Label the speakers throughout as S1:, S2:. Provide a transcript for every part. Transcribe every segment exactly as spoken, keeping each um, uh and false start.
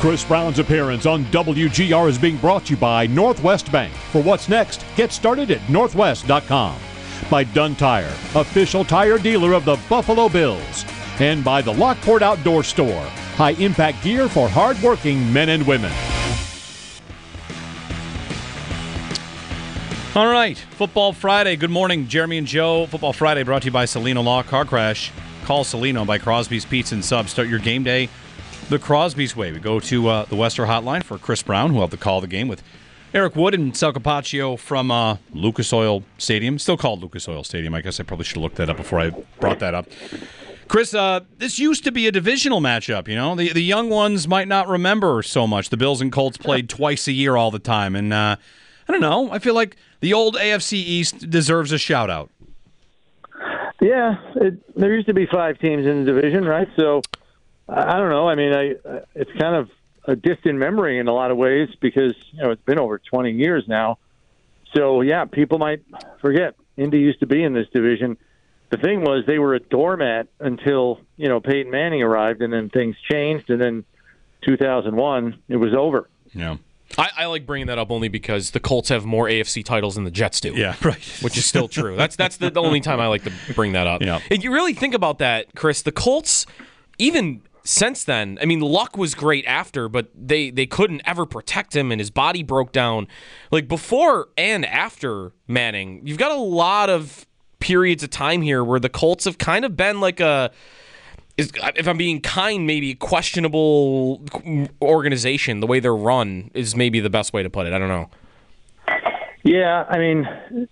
S1: Chris Brown's appearance on W G R is being brought to you by Northwest Bank. For what's next, get started at northwest dot com. By Dunn Tire, official tire dealer of the Buffalo Bills. And by the Lockport Outdoor Store, high-impact gear for hard-working men and women.
S2: All right, Football Friday. Good morning, Jeremy and Joe. Football Friday brought to you by Salino Law Car Crash. Call Salino by Crosby's Pizza and Subs. Start your game day the Crosby's way. We go to uh, the Wester Hotline for Chris Brown, who will have to call the game with Eric Wood and Sal Capaccio from uh, Lucas Oil Stadium. Still called Lucas Oil Stadium. I guess I probably should have looked that up before I brought that up. Chris, uh, this used to be a divisional matchup, you know? The the young ones might not remember so much. The Bills and Colts played twice a year all the time. And uh, I don't know. I feel like the old A F C East deserves a shout-out.
S3: Yeah, it, there used to be five teams in the division, right? So, I, I don't know. I mean, I, it's kind of a distant memory in a lot of ways because, you know, it's been over twenty years now. So, yeah, people might forget. Indy used to be in this division. The thing was they were a doormat until, you know, Peyton Manning arrived, and then things changed, and then two thousand one, it was over.
S2: Yeah.
S4: I, I like bringing that up only because the Colts have more A F C titles than the Jets do.
S2: Yeah, right.
S4: Which is still true. That's that's the, the only time I like to bring that up.
S2: Yeah.
S4: And you really think about that, Chris, the Colts, even since then, I mean, Luck was great after, but they, they couldn't ever protect him, and his body broke down. Like, before and after Manning, you've got a lot of periods of time here where the Colts have kind of been like a, is, if I'm being kind, maybe questionable organization. The way they're run is maybe the best way to put it. I don't know.
S3: Yeah, I mean,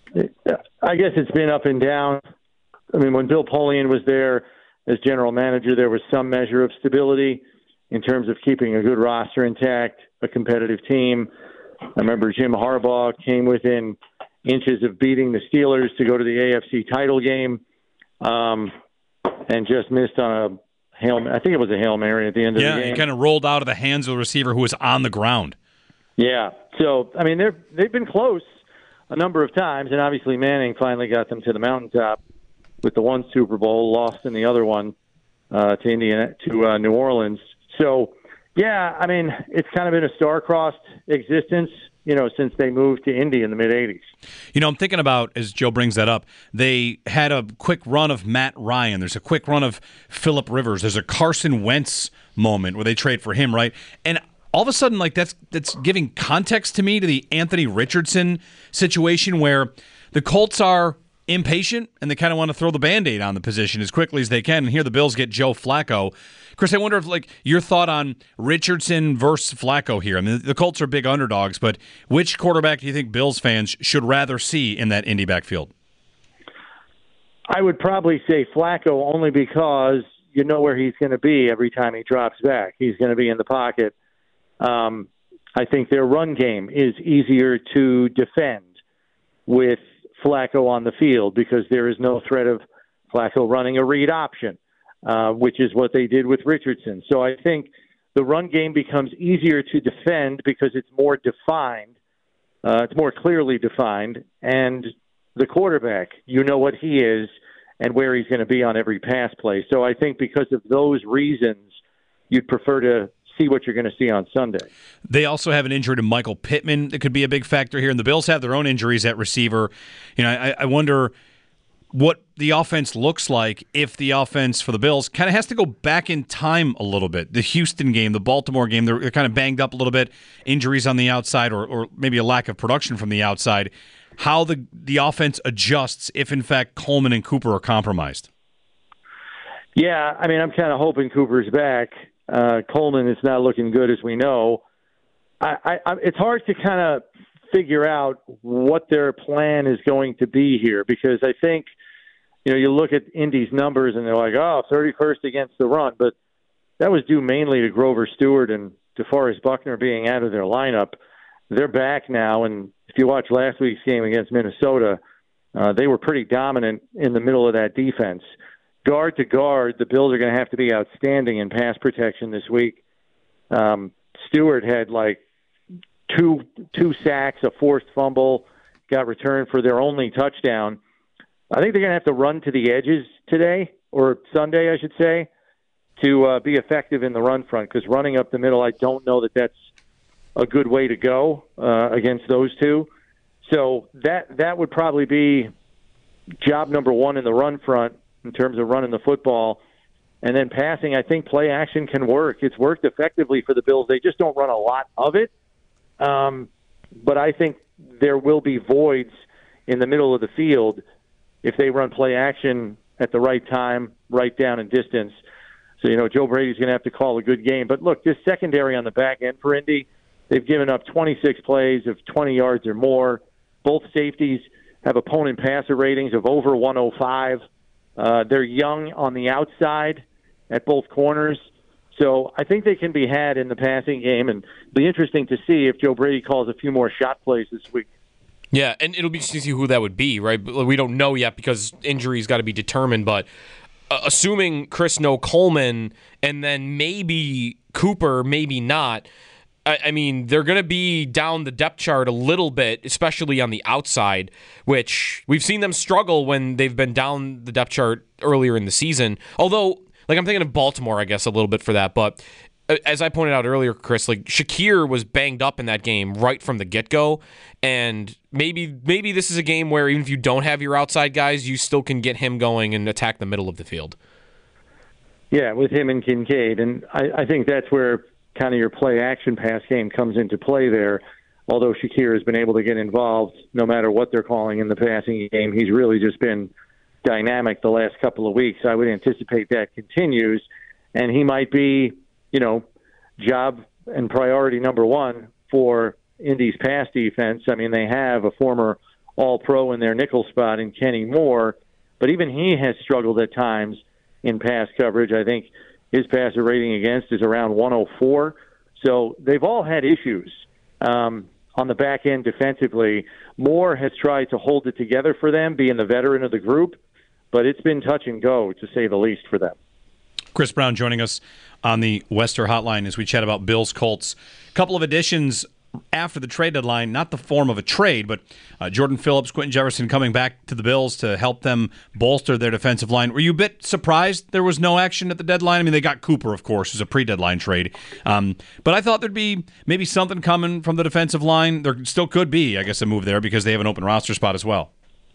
S3: I guess it's been up and down. I mean, when Bill Polian was there as general manager, there was some measure of stability in terms of keeping a good roster intact, a competitive team. I remember Jim Harbaugh came within inches of beating the Steelers to go to the A F C title game, um, and just missed on a Hail, I think it was a Hail Mary at the end of
S2: yeah,
S3: the game.
S2: Yeah, it kind of rolled out of the hands of the receiver who was on the ground.
S3: Yeah, so, I mean, they're, they've been close a number of times, and obviously Manning finally got them to the mountaintop with the one Super Bowl, lost in the other one uh, to Indiana, to uh, New Orleans. So, yeah, I mean, it's kind of been a star-crossed existence, you know, since they moved to Indy in the mid-eighties.
S2: You know, I'm thinking about, as Joe brings that up, they had a quick run of Matt Ryan. There's a quick run of Phillip Rivers. There's a Carson Wentz moment where they trade for him, right? And all of a sudden, like, that's that's giving context to me to the Anthony Richardson situation where the Colts are impatient and they kind of want to throw the Band-Aid on the position as quickly as they can. And here the Bills get Joe Flacco. Chris, I wonder if, like, your thought on Richardson versus Flacco here. I mean, the Colts are big underdogs, but which quarterback do you think Bills fans should rather see in that Indy backfield?
S3: I would probably say Flacco only because you know where he's going to be every time he drops back. He's going to be in the pocket. Um, I think their run game is easier to defend with Flacco on the field because there is no threat of Flacco running a read option. Uh, which is what they did with Richardson. So I think the run game becomes easier to defend because it's more defined. Uh, it's more clearly defined. And the quarterback, you know what he is and where he's going to be on every pass play. So I think because of those reasons, you'd prefer to see what you're going to see on Sunday.
S2: They also have an injury to Michael Pittman that could be a big factor here. And the Bills have their own injuries at receiver. You know, I, I wonder what the offense looks like if the offense for the Bills kind of has to go back in time a little bit. The Houston game, the Baltimore game, they're, they're kind of banged up a little bit, injuries on the outside or, or maybe a lack of production from the outside. How the, the offense adjusts if, in fact, Coleman and Cooper are compromised.
S3: Yeah, I mean, I'm kind of hoping Cooper's back. Uh, Coleman is not looking good, as we know. I, I, I, it's hard to kind of figure out what their plan is going to be here because I think, you know, you look at Indy's numbers and they're like, oh, thirty-first against the run, but that was due mainly to Grover Stewart and DeForest Buckner being out of their lineup. They're back now, and if you watch last week's game against Minnesota, uh, they were pretty dominant in the middle of that defense. Guard to guard, the Bills are going to have to be outstanding in pass protection this week. Um, Stewart had like two two sacks, a forced fumble, got returned for their only touchdown. I think they're going to have to run to the edges today, or Sunday, I should say, to uh, be effective in the run front, because running up the middle, I don't know that that's a good way to go uh, against those two. So that that would probably be job number one in the run front in terms of running the football. And then passing, I think play action can work. It's worked effectively for the Bills. They just don't run a lot of it. Um, but I think there will be voids in the middle of the field if they run play action at the right time, right down and distance. So, you know, Joe Brady's going to have to call a good game. But, look, this secondary on the back end for Indy, they've given up twenty-six plays of twenty yards or more. Both safeties have opponent passer ratings of over one oh five. Uh, they're young on the outside at both corners. So I think they can be had in the passing game, and it'll be interesting to see if Joe Brady calls a few more shot plays this week.
S4: Yeah, and it'll be interesting to see who that would be, right? We don't know yet because injuries got to be determined, but uh, assuming Chris no Coleman and then maybe Cooper, maybe not, I, I mean, they're going to be down the depth chart a little bit, especially on the outside, which we've seen them struggle when they've been down the depth chart earlier in the season. Although, like, I'm thinking of Baltimore, I guess, a little bit for that, but as I pointed out earlier, Chris, like Shakir was banged up in that game right from the get-go, and maybe maybe this is a game where even if you don't have your outside guys, you still can get him going and attack the middle of the field.
S3: Yeah, with him and Kincaid, and I, I think that's where kind of your play-action pass game comes into play there. Although Shakir has been able to get involved no matter what they're calling in the passing game, he's really just been dynamic the last couple of weeks. I would anticipate that continues, and he might be, you know, job and priority number one for Indy's pass defense. I mean, they have a former All-Pro in their nickel spot in Kenny Moore, but even he has struggled at times in pass coverage. I think his passer rating against is around one oh four. So they've all had issues um, on the back end defensively. Moore has tried to hold it together for them, being the veteran of the group, but it's been touch and go, to say the least, for them.
S2: Chris Brown joining us on the Wester Hotline as we chat about Bills Colts. A couple of additions after the trade deadline, not the form of a trade, but uh, Jordan Phillips, Quentin Jefferson coming back to the Bills to help them bolster their defensive line. Were you a bit surprised there was no action at the deadline? I mean, they got Cooper, of course, as a pre-deadline trade. Um, but I thought there'd be maybe something coming from the defensive line. There still could be, I guess, a move there because they have an open roster spot as well.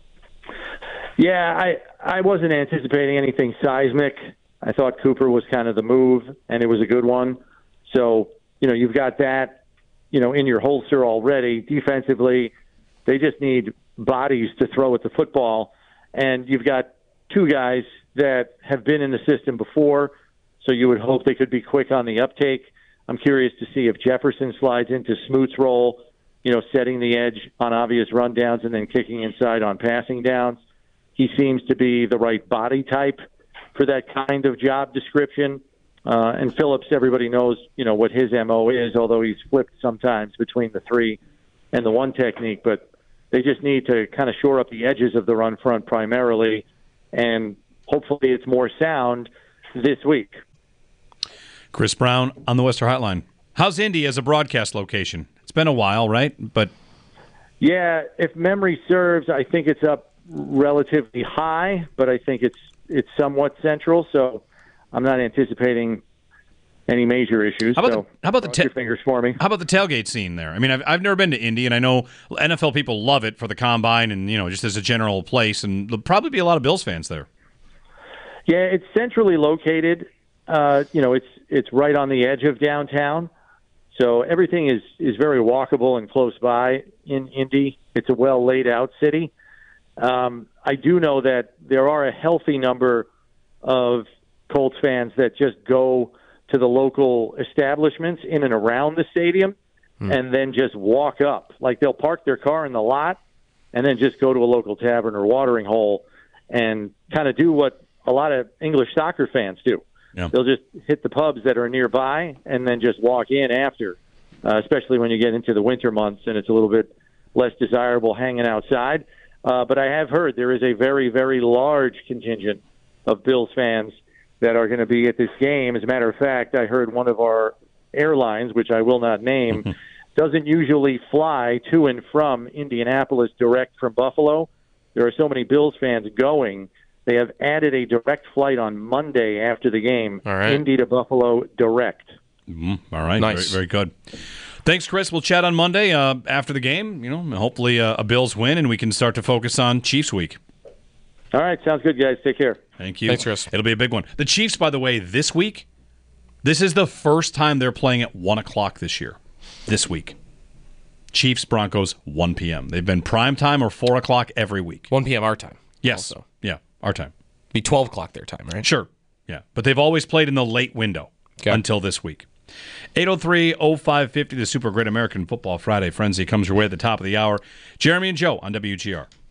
S3: Yeah, I, I wasn't anticipating anything seismic. I thought Cooper was kind of the move, and it was a good one. So, you know, you've got that, you know, in your holster already. Defensively, they just need bodies to throw at the football. And you've got two guys that have been in the system before, so you would hope they could be quick on the uptake. I'm curious to see if Jefferson slides into Smoot's role, you know, setting the edge on obvious rundowns and then kicking inside on passing downs. He seems to be the right body type for that kind of job description. Uh, and Phillips, everybody knows, you know, what his M O is, although he's flipped sometimes between the three and the one technique. But they just need to kind of shore up the edges of the run front primarily, and hopefully it's more sound this week.
S2: Chris Brown on the Wester Hotline. How's Indy as a broadcast location? It's been a while, right? But
S3: yeah, if memory serves, I think it's up relatively high, but I think it's it's somewhat central, so I'm not anticipating any major issues.
S2: How about
S3: so
S2: the, how about the
S3: cross
S2: ta-
S3: your fingers for me?
S2: How about the tailgate scene there? I mean, I've I've never been to Indy, and I know N F L people love it for the combine and, you know, just as a general place, and there'll probably be a lot of Bills fans there.
S3: Yeah, it's centrally located. Uh, you know, it's it's right on the edge of downtown, so everything is is very walkable and close by in Indy. It's a well laid out city. Um, I do know that there are a healthy number of Colts fans that just go to the local establishments in and around the stadium hmm. and then just walk up. Like, they'll park their car in the lot and then just go to a local tavern or watering hole and kind of do what a lot of English soccer fans do.
S2: Yeah.
S3: They'll just hit the pubs that are nearby and then just walk in after, uh, especially when you get into the winter months and it's a little bit less desirable hanging outside. Uh, but I have heard there is a very, very large contingent of Bills fans that are going to be at this game. As a matter of fact, I heard one of our airlines, which I will not name, doesn't usually fly to and from Indianapolis direct from Buffalo. There are so many Bills fans going They have added a direct flight on Monday after the game,
S4: All right.
S3: Indy to Buffalo direct.
S2: Mm, all right,
S4: Nice.
S2: very, very good. Thanks, Chris. We'll chat on Monday uh, after the game. You know, hopefully uh, a Bills win, and we can start to focus on Chiefs week.
S3: All right, sounds good, guys. Take care.
S2: Thank you.
S4: Thanks, Chris.
S2: It'll be a big one. The Chiefs, by the way, this week, this is the first time they're playing at one o'clock this year. This week. Chiefs, Broncos, one p.m. They've been prime time or four o'clock every week.
S4: one p.m. our time.
S2: Yes.
S4: Also.
S2: Yeah, our time.
S4: Be twelve o'clock their time, right?
S2: Sure. Yeah. But they've always played in the late window
S4: Okay.
S2: until this week. eight oh three oh five fifty, the Super Great American Football Friday Frenzy comes your way at the top of the hour. Jeremy and Joe on W G R.